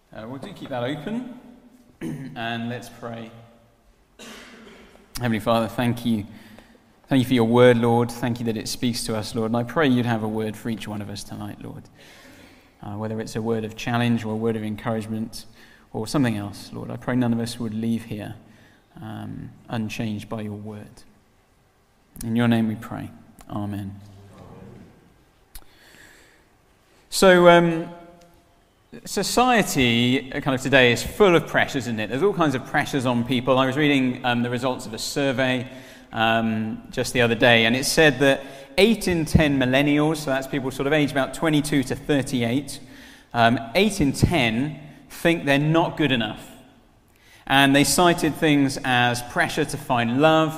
We'll do keep that open, and let's pray. Heavenly Father, thank you. Thank you for your word, Lord. Thank you that it speaks to us, Lord. And I pray you'd have a word for each one of us tonight, Lord. Whether it's a word of challenge or a word of encouragement or something else, Lord. I pray none of us would leave here unchanged by your word. In your name we pray. Amen. So, society kind of today is full of pressures, isn't it? There's all kinds of pressures on people. I was reading the results of a survey just the other day, and it said that 8 in 10 millennials, so that's people sort of aged about 22 to 38, 8 in 10 think they're not good enough. And they cited things as pressure to find love,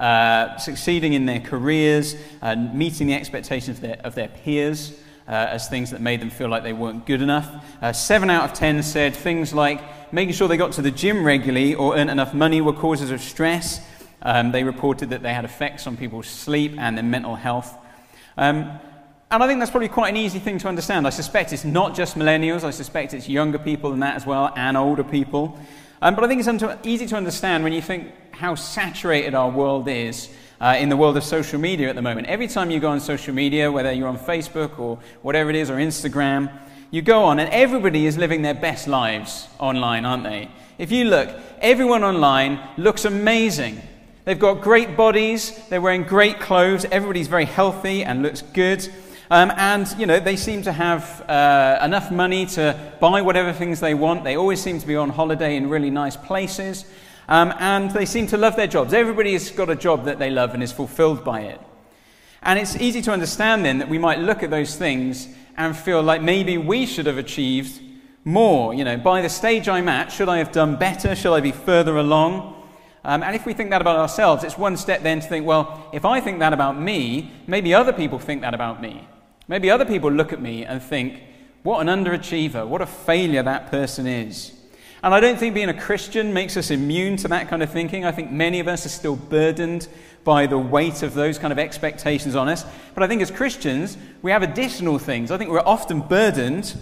succeeding in their careers, meeting the expectations of their peers, as things that made them feel like they weren't good enough. 7 out of 10 said things like making sure they got to the gym regularly or earned enough money were causes of stress. They reported that they had effects on people's sleep and their mental health. And I think that's probably quite an easy thing to understand. I suspect it's not just millennials. I suspect it's younger people than that as well, and older people. But I think it's easy to understand when you think how saturated our world is in the world of social media at the moment. Every time you go on social media, whether you're on Facebook or whatever it is, or Instagram, you go on and everybody is living their best lives online, aren't they? If you look, everyone online looks amazing. They've got great bodies, they're wearing great clothes, everybody's very healthy and looks good. And, you know, they seem to have enough money to buy whatever things they want. They always seem to be on holiday in really nice places. And they seem to love their jobs. Everybody has got a job that they love and is fulfilled by it. And it's easy to understand then that we might look at those things and feel like maybe we should have achieved more. You know, by the stage I'm at, should I have done better? Should I be further along? And if we think that about ourselves, it's one step then to think, well, if I think that about me, maybe other people think that about me. Maybe other people look at me and think, what an underachiever, what a failure that person is. And I don't think being a Christian makes us immune to that kind of thinking. I think many of us are still burdened by the weight of those kind of expectations on us. But I think as Christians, we have additional things. I think we're often burdened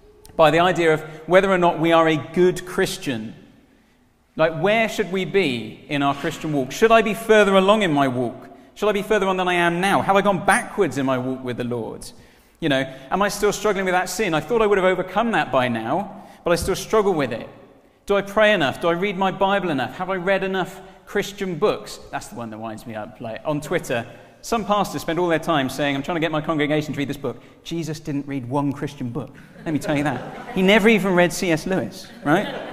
by the idea of whether or not we are a good Christian. Like, where should we be in our Christian walk? Should I be further along in my walk? Should I be further on than I am now? Have I gone backwards in my walk with the Lord? You know, am I still struggling with that sin? I thought I would have overcome that by now, but I still struggle with it. Do I pray enough? Do I read my Bible enough? Have I read enough Christian books? That's the one that winds me up. Like, on Twitter, some pastors spend all their time saying, I'm trying to get my congregation to read this book. Jesus didn't read one Christian book. Let me tell you that. He never even read C.S. Lewis, right?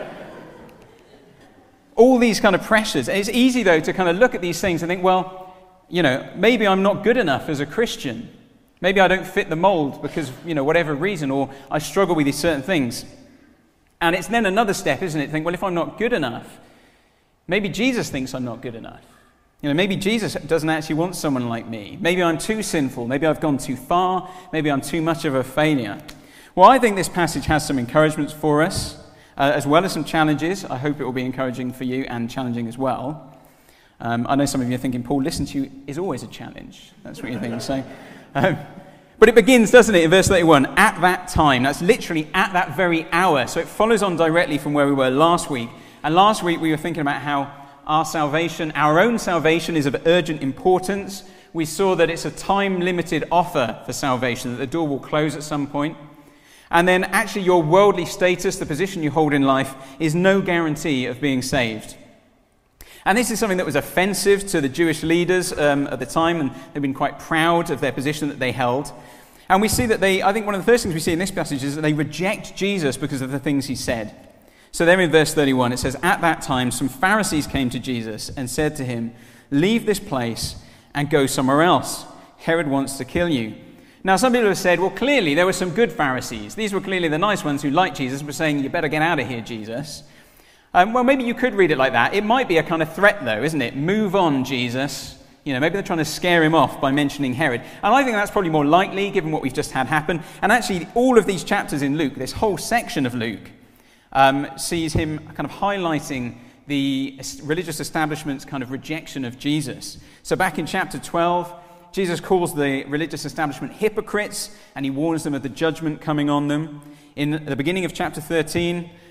All these kind of pressures. It's easy, though, to kind of look at these things and think, well, you know, maybe I'm not good enough as a Christian. Maybe I don't fit the mold because, you know, whatever reason, or I struggle with these certain things. And it's then another step, isn't it? To think, well, if I'm not good enough, maybe Jesus thinks I'm not good enough. You know, maybe Jesus doesn't actually want someone like me. Maybe I'm too sinful. Maybe I've gone too far. Maybe I'm too much of a failure. Well, I think this passage has some encouragements for us, as well as some challenges. I hope it will be encouraging for you and challenging as well. I know some of you are thinking, Paul, listen to you is always a challenge. That's what you're thinking. So, but it begins, doesn't it, in verse 31, at that time. That's literally at that very hour. So it follows on directly from where we were last week. And last week we were thinking about how our salvation, our own salvation, is of urgent importance. We saw that it's a time-limited offer for salvation, that the door will close at some point. And then actually your worldly status, the position you hold in life, is no guarantee of being saved. And this is something that was offensive to the Jewish leaders at the time, and they've been quite proud of their position that they held. And we see that I think one of the first things we see in this passage is that they reject Jesus because of the things he said. So there in verse 31, it says, at that time, some Pharisees came to Jesus and said to him, leave this place and go somewhere else. Herod wants to kill you. Now, some people have said, well, clearly there were some good Pharisees. These were clearly the nice ones who liked Jesus and were saying, you better get out of here, Jesus. Well, maybe you could read it like that. It might be a kind of threat, though, isn't it? Move on, Jesus. You know, maybe they're trying to scare him off by mentioning Herod. And I think that's probably more likely, given what we've just had happen. And actually, all of these chapters in Luke, this whole section of Luke, sees him kind of highlighting the religious establishment's kind of rejection of Jesus. So back in chapter 12, Jesus calls the religious establishment hypocrites, and he warns them of the judgment coming on them. In the beginning of chapter 13,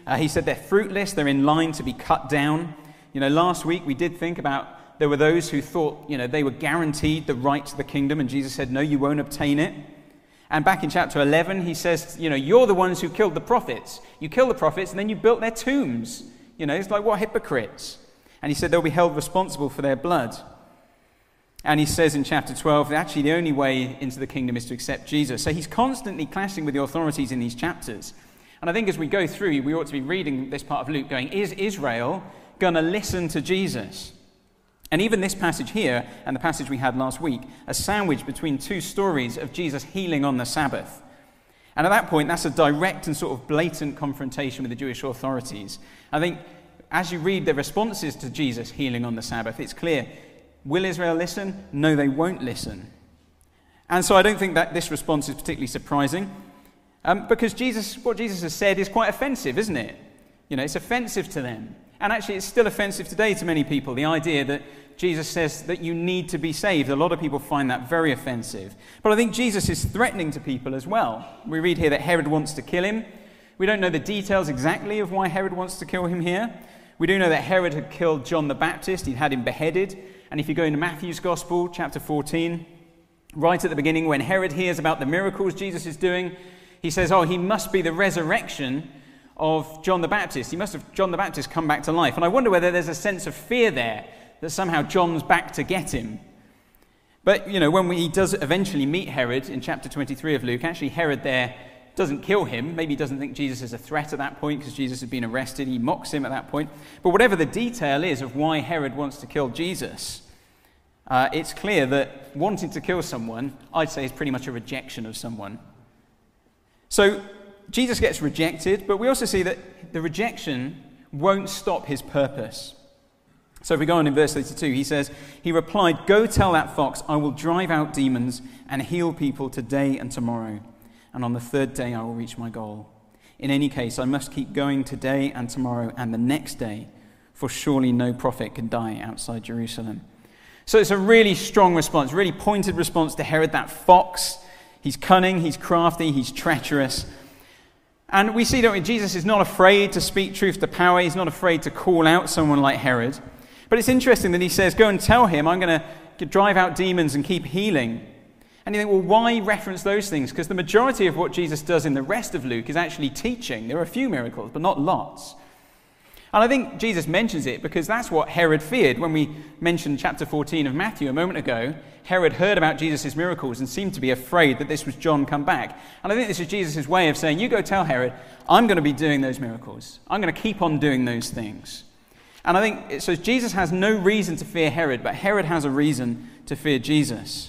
He said they're fruitless, they're in line to be cut down. Last week we did think about there were those who thought, they were guaranteed the right to the kingdom, and Jesus said, no, you won't obtain it. And back in chapter 11, he says, you're the ones who killed the prophets. You killed the prophets, and then you built their tombs. It's like, what hypocrites? And he said they'll be held responsible for their blood. And he says in chapter 12 that actually the only way into the kingdom is to accept Jesus. So he's constantly clashing with the authorities in these chapters. And I think as we go through, we ought to be reading this part of Luke going, is Israel going to listen to Jesus? And even this passage here and the passage we had last week are sandwiched between two stories of Jesus healing on the Sabbath. And at that point, that's a direct and sort of blatant confrontation with the Jewish authorities. I think as you read the responses to Jesus healing on the Sabbath, it's clear, will Israel listen? No, they won't listen. And so I don't think that this response is particularly surprising, because what Jesus has said is quite offensive, isn't it? It's offensive to them. And actually, it's still offensive today to many people, the idea that Jesus says that you need to be saved. A lot of people find that very offensive. But I think Jesus is threatening to people as well. We read here that Herod wants to kill him. We don't know the details exactly of why Herod wants to kill him here. We do know that Herod had killed John the Baptist. He'd had him beheaded. And if you go into Matthew's Gospel, chapter 14, right at the beginning, when Herod hears about the miracles Jesus is doing, he says, he must be the resurrection of John the Baptist. He must have John the Baptist come back to life. And I wonder whether there's a sense of fear there that somehow John's back to get him. But, when he does eventually meet Herod in chapter 23 of Luke, actually Herod there doesn't kill him. Maybe he doesn't think Jesus is a threat at that point because Jesus had been arrested. He mocks him at that point. But whatever the detail is of why Herod wants to kill Jesus, it's clear that wanting to kill someone, I'd say, is pretty much a rejection of someone. So Jesus gets rejected, but we also see that the rejection won't stop his purpose. So if we go on in verse 32, he says, he replied, "Go tell that fox, I will drive out demons and heal people today and tomorrow. And on the third day I will reach my goal. In any case, I must keep going today and tomorrow and the next day, for surely no prophet can die outside Jerusalem." So it's a really strong response, really pointed response to Herod, that fox. He's cunning, he's crafty, he's treacherous. And we see, don't we, Jesus is not afraid to speak truth to power. He's not afraid to call out someone like Herod. But it's interesting that he says, go and tell him, I'm going to drive out demons and keep healing. And you think, well, why reference those things? Because the majority of what Jesus does in the rest of Luke is actually teaching. There are a few miracles, but not lots. And I think Jesus mentions it because that's what Herod feared. When we mentioned chapter 14 of Matthew a moment ago, Herod heard about Jesus' miracles and seemed to be afraid that this was John come back. And I think this is Jesus' way of saying, you go tell Herod, I'm going to be doing those miracles. I'm going to keep on doing those things. And I think, so Jesus has no reason to fear Herod, but Herod has a reason to fear Jesus.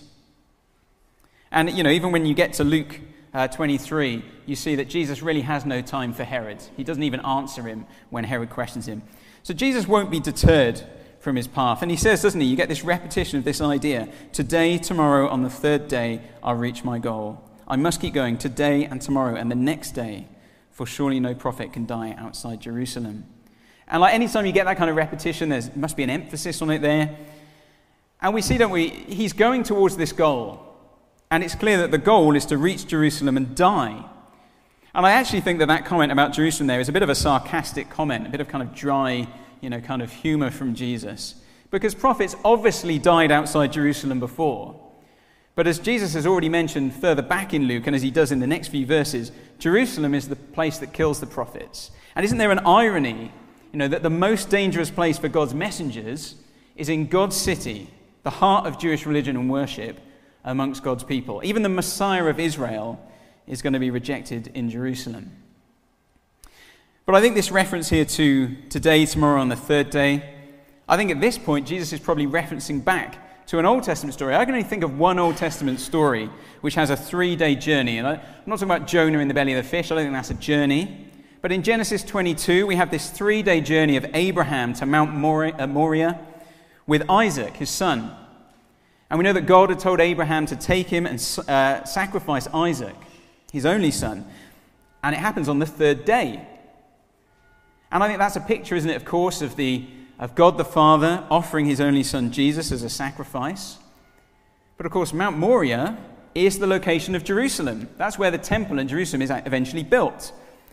And, even when you get to Luke 23, you see that Jesus really has no time for Herod. He doesn't even answer him when Herod questions him. So Jesus won't be deterred from his path. And he says, doesn't he, you get this repetition of this idea, today, tomorrow, on the third day, I'll reach my goal. I must keep going today and tomorrow and the next day, for surely no prophet can die outside Jerusalem. And like any time you get that kind of repetition, there must be an emphasis on it there. And we see, don't we, he's going towards this goal. And it's clear that the goal is to reach Jerusalem and die. And I actually think that comment about Jerusalem there is a bit of a sarcastic comment, a bit of kind of dry, kind of humor from Jesus. Because prophets obviously died outside Jerusalem before. But as Jesus has already mentioned further back in Luke, and as he does in the next few verses, Jerusalem is the place that kills the prophets. And isn't there an irony, that the most dangerous place for God's messengers is in God's city, the heart of Jewish religion and worship, amongst God's people. Even the Messiah of Israel is going to be rejected in Jerusalem. But I think this reference here to today, tomorrow, on the third day, I think at this point Jesus is probably referencing back to an Old Testament story. I can only think of one Old Testament story which has a 3-day journey. And I'm not talking about Jonah in the belly of the fish. I don't think that's a journey. But in Genesis 22, we have this 3-day journey of Abraham to Mount Moriah with Isaac, his son. And we know that God had told Abraham to take him and sacrifice Isaac, his only son. And it happens on the third day. And I think that's a picture, isn't it, of course, of God the Father offering his only son Jesus as a sacrifice. But of course, Mount Moriah is the location of Jerusalem. That's where the temple in Jerusalem is eventually built.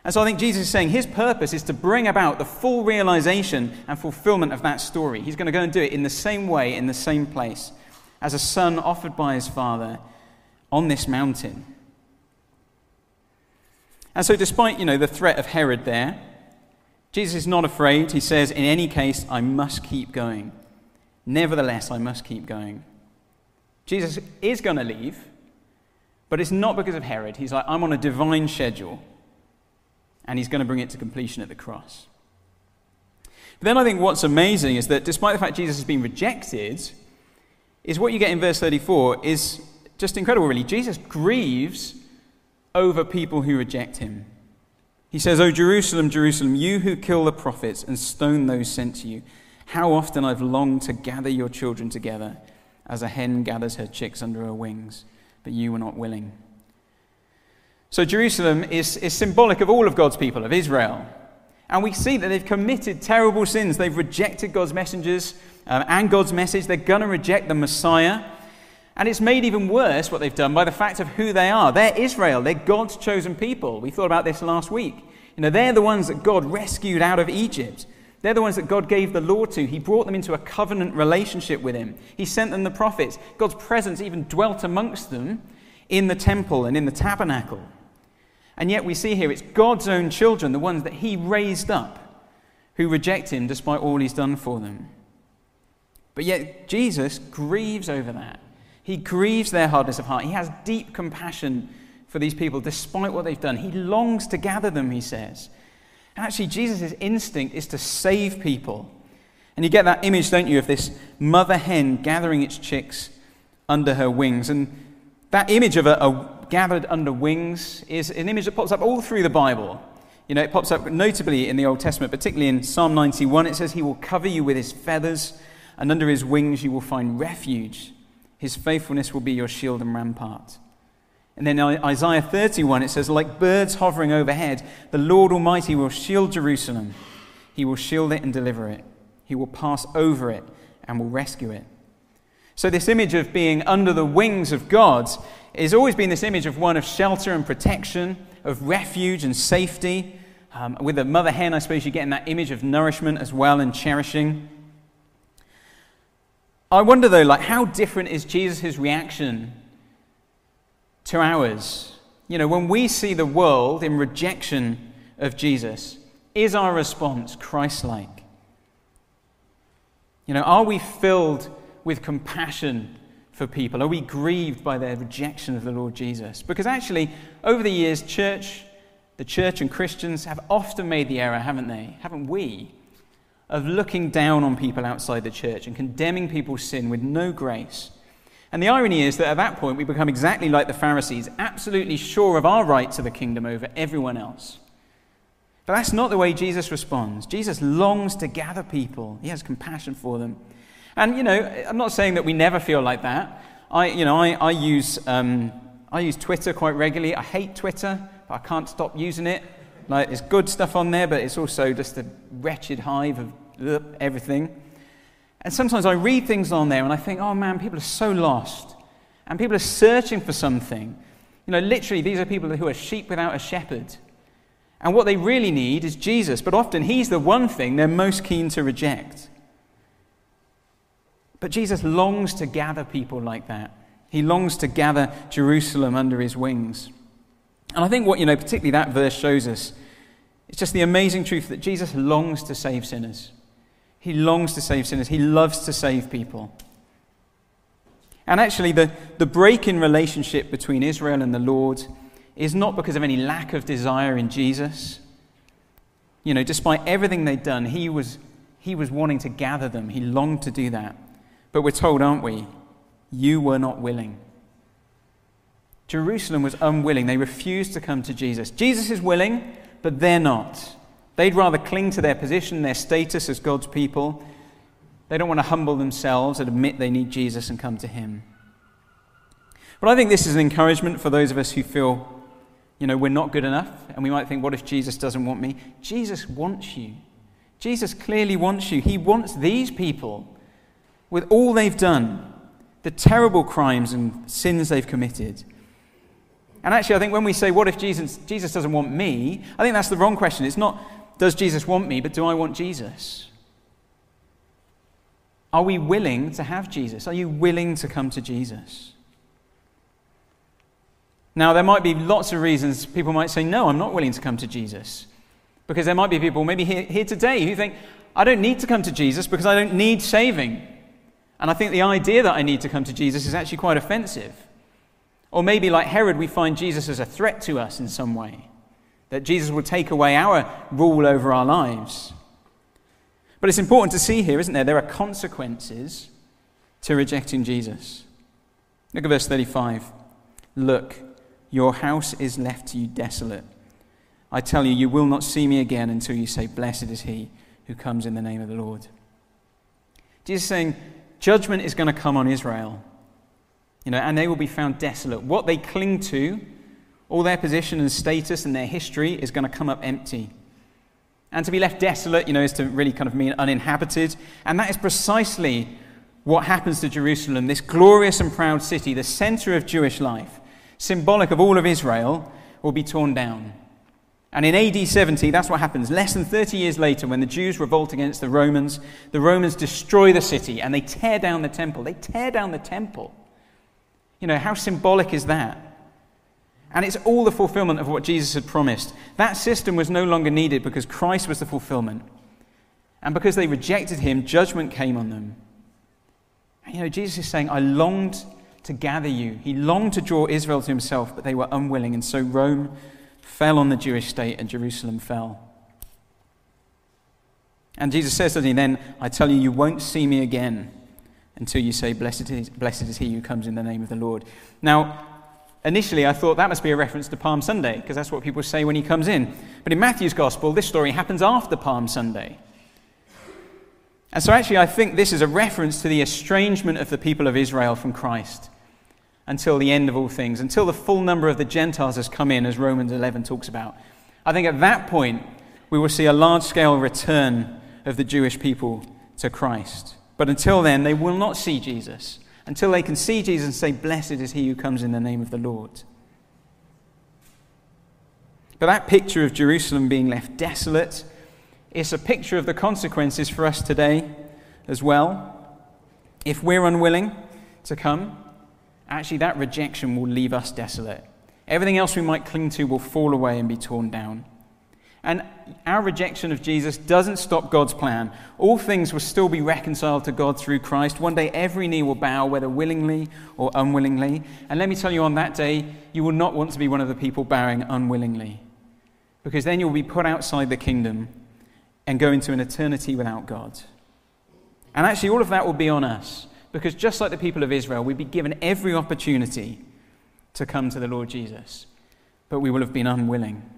And so I think Jesus is saying his purpose is to bring about the full realization and fulfillment of that story. He's going to go and do it in the same way, in the same place, as a son offered by his Father on this mountain. And so despite, the threat of Herod there, Jesus is not afraid. He says, in any case, I must keep going. Nevertheless, I must keep going. Jesus is going to leave, but it's not because of Herod. He's like, I'm on a divine schedule, and he's going to bring it to completion at the cross. But then I think what's amazing is that despite the fact Jesus has been rejected, is what you get in verse 34 is just incredible, really. Jesus grieves over people who reject him. He says, "O Jerusalem, Jerusalem, you who kill the prophets and stone those sent to you, how often I've longed to gather your children together as a hen gathers her chicks under her wings, but you were not willing." So Jerusalem is symbolic of all of God's people, of Israel. And we see that they've committed terrible sins. They've rejected God's messengers and God's message. They're going to reject the Messiah. And it's made even worse, what they've done, by the fact of who they are. They're Israel. They're God's chosen people. We thought about this last week. They're the ones that God rescued out of Egypt. They're the ones that God gave the law to. He brought them into a covenant relationship with him. He sent them the prophets. God's presence even dwelt amongst them in the temple and in the tabernacle. And yet we see here it's God's own children, the ones that he raised up, who reject him despite all he's done for them. But yet Jesus grieves over that. He grieves their hardness of heart. He has deep compassion for these people despite what they've done. He longs to gather them, he says. And actually, Jesus' instinct is to save people. And you get that image, don't you, of this mother hen gathering its chicks under her wings. And that image of a gathered under wings is an image that pops up all through the Bible. It pops up notably in the Old Testament, particularly in Psalm 91. It says, he will cover you with his feathers, and under his wings you will find refuge. His faithfulness will be your shield and rampart. And then in Isaiah 31, it says, like birds hovering overhead, the Lord Almighty will shield Jerusalem. He will shield it and deliver it. He will pass over it and will rescue it. So this image of being under the wings of God has always been this image of one of shelter and protection, of refuge and safety. With a mother hen, I suppose you get in that image of nourishment as well and cherishing. I wonder, though, how different is Jesus' reaction to ours? When we see the world in rejection of Jesus, is our response Christ-like? Are we filled with compassion for people? Are we grieved by their rejection of the Lord Jesus? Because actually, over the years, the church and Christians have often made the error, haven't they? Haven't we? Of looking down on people outside the church and condemning people's sin with no grace. And the irony is that at that point we become exactly like the Pharisees, absolutely sure of our right to the kingdom over everyone else. But that's not the way Jesus responds. Jesus longs to gather people. He has compassion for them. And, I'm not saying that we never feel like that. I use Twitter quite regularly. I hate Twitter, but I can't stop using it. There's good stuff on there, but it's also just a wretched hive of everything. And sometimes I read things on there and I think, oh man, people are so lost. And people are searching for something. Literally, these are people who are sheep without a shepherd. And what they really need is Jesus. But often he's the one thing they're most keen to reject. But Jesus longs to gather people like that. He longs to gather Jerusalem under his wings. And I think what, particularly that verse shows us, it's just the amazing truth that Jesus longs to save sinners. He longs to save sinners. He loves to save people. And actually, the break in relationship between Israel and the Lord is not because of any lack of desire in Jesus. Despite everything they'd done, he was wanting to gather them. He longed to do that. But we're told, aren't we? You were not willing. Jerusalem was unwilling. They refused to come to Jesus. Jesus is willing, but they're not. They'd rather cling to their position, their status as God's people. They don't want to humble themselves and admit they need Jesus and come to him. But I think this is an encouragement for those of us who feel, we're not good enough. And we might think, what if Jesus doesn't want me? Jesus wants you. Jesus clearly wants you. He wants these people, with all they've done, the terrible crimes and sins they've committed. And actually, I think when we say, what if Jesus doesn't want me? I think that's the wrong question. It's not, does Jesus want me, but do I want Jesus? Are we willing to have Jesus? Are you willing to come to Jesus? Now, there might be lots of reasons people might say, no, I'm not willing to come to Jesus. Because there might be people maybe here today who think, I don't need to come to Jesus because I don't need saving. And I think the idea that I need to come to Jesus is actually quite offensive. Or maybe like Herod, we find Jesus as a threat to us in some way. That Jesus will take away our rule over our lives. But it's important to see here, isn't there? There are consequences to rejecting Jesus. Look at verse 35. Look, your house is left to you desolate. I tell you, you will not see me again until you say, blessed is he who comes in the name of the Lord. Jesus is saying, judgment is going to come on Israel. And they will be found desolate. What they cling to, all their position and status and their history is going to come up empty. And to be left desolate, is to really kind of mean uninhabited. And that is precisely what happens to Jerusalem, this glorious and proud city, the center of Jewish life, symbolic of all of Israel, will be torn down. And in AD 70, that's what happens. Less than 30 years later, when the Jews revolt against the Romans destroy the city and they tear down the temple. They tear down the temple. How symbolic is that? And it's all the fulfillment of what Jesus had promised. That system was no longer needed because Christ was the fulfillment. And because they rejected him, judgment came on them. And Jesus is saying, I longed to gather you. He longed to draw Israel to himself, but they were unwilling. And so Rome fell on the Jewish state and Jerusalem fell. And Jesus says, doesn't he, then, I tell you, you won't see me again until you say, blessed is he who comes in the name of the Lord. Now, initially I thought that must be a reference to Palm Sunday, because that's what people say when he comes in. But in Matthew's Gospel, this story happens after Palm Sunday. And so actually I think this is a reference to the estrangement of the people of Israel from Christ until the end of all things, until the full number of the Gentiles has come in, as Romans 11 talks about. I think at that point we will see a large-scale return of the Jewish people to Christ. But until then, they will not see Jesus, until they can see Jesus and say, blessed is he who comes in the name of the Lord. But that picture of Jerusalem being left desolate is a picture of the consequences for us today as well. If we're unwilling to come, actually that rejection will leave us desolate. Everything else we might cling to will fall away and be torn down. And our rejection of Jesus doesn't stop God's plan. All things will still be reconciled to God through Christ. One day every knee will bow, whether willingly or unwillingly. And let me tell you, on that day, you will not want to be one of the people bowing unwillingly. Because then you'll be put outside the kingdom and go into an eternity without God. And actually all of that will be on us. Because just like the people of Israel, we'll be given every opportunity to come to the Lord Jesus. But we will have been unwilling.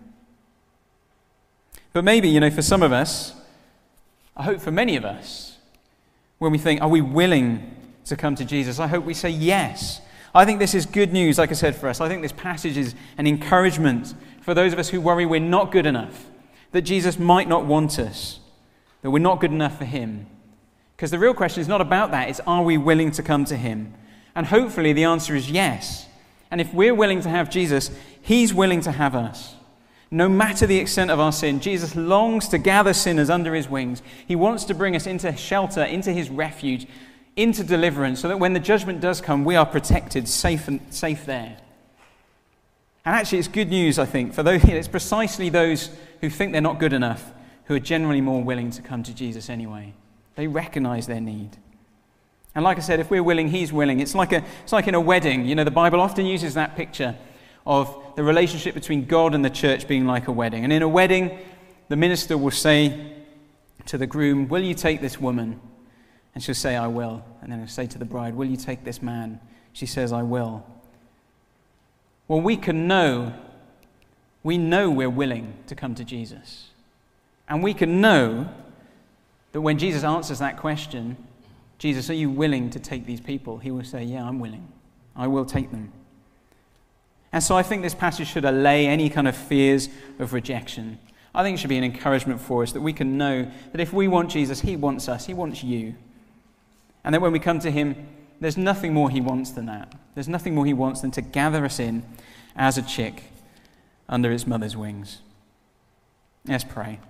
But maybe, for some of us, I hope for many of us, when we think, are we willing to come to Jesus? I hope we say yes. I think this is good news, like I said, for us. I think this passage is an encouragement for those of us who worry we're not good enough, that Jesus might not want us, that we're not good enough for him. Because the real question is not about that. It's, are we willing to come to him? And hopefully the answer is yes. And if we're willing to have Jesus, he's willing to have us. No matter the extent of our sin, Jesus longs to gather sinners under his wings. He wants to bring us into shelter, into his refuge, into deliverance, so that when the judgment does come, we are protected, safe there. And actually, it's good news, I think, for those. It's precisely those who think they're not good enough who are generally more willing to come to Jesus anyway. They recognize their need. And like I said, if we're willing, he's willing. It's like in a wedding. The Bible often uses that picture of the relationship between God and the church being like a wedding. And in a wedding, the minister will say to the groom, will you take this woman? And she'll say, I will. And then he'll say to the bride, will you take this man? She says, I will. Well, we know we're willing to come to Jesus. And we can know that when Jesus answers that question, Jesus, are you willing to take these people? He will say, yeah, I'm willing. I will take them. And so I think this passage should allay any kind of fears of rejection. I think it should be an encouragement for us that we can know that if we want Jesus, he wants us, he wants you. And that when we come to him, there's nothing more he wants than that. There's nothing more he wants than to gather us in as a chick under its mother's wings. Let's pray.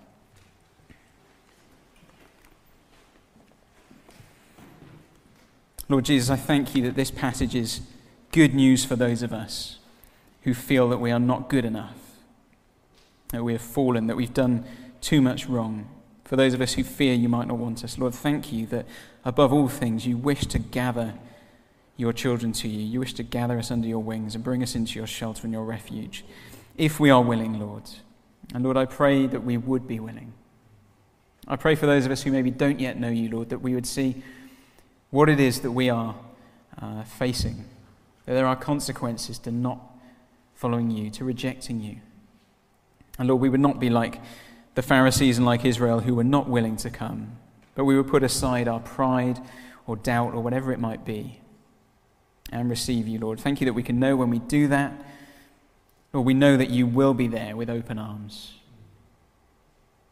Lord Jesus, I thank you that this passage is good news for those of us who feel that we are not good enough, that we have fallen, that we've done too much wrong. For those of us who fear you might not want us, Lord, thank you that above all things you wish to gather your children to you. You wish to gather us under your wings and bring us into your shelter and your refuge, if we are willing, Lord. And Lord, I pray that we would be willing. I pray for those of us who maybe don't yet know you, Lord, that we would see what it is that we are facing, that there are consequences to not following you, to rejecting you. And Lord, we would not be like the Pharisees and like Israel who were not willing to come, but we would put aside our pride or doubt or whatever it might be and receive you, Lord. Thank you that we can know when we do that, Lord, we know that you will be there with open arms.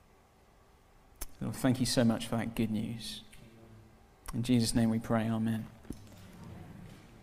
Lord, thank you so much for that good news. In Jesus' name we pray, amen.